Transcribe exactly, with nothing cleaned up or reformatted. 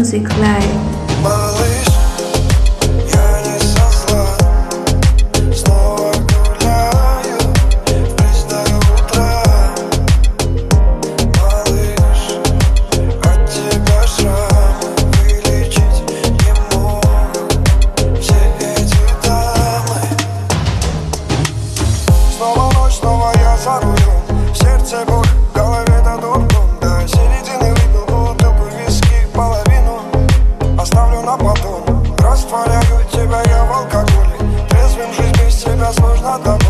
Music Live. Малыш, я не со зла, снова гуляю вплоть до утра. Малыш, от тебя шрамы вылечить не могут все эти дамы. Снова ночь, снова я за рулем, в сердце боль, в голове-то дурдом. До середины выпил бутылку виски, половину оставлю на потом. Растворяю тебя я в алкоголе, трезвым жизнь без тебя сложно добавить.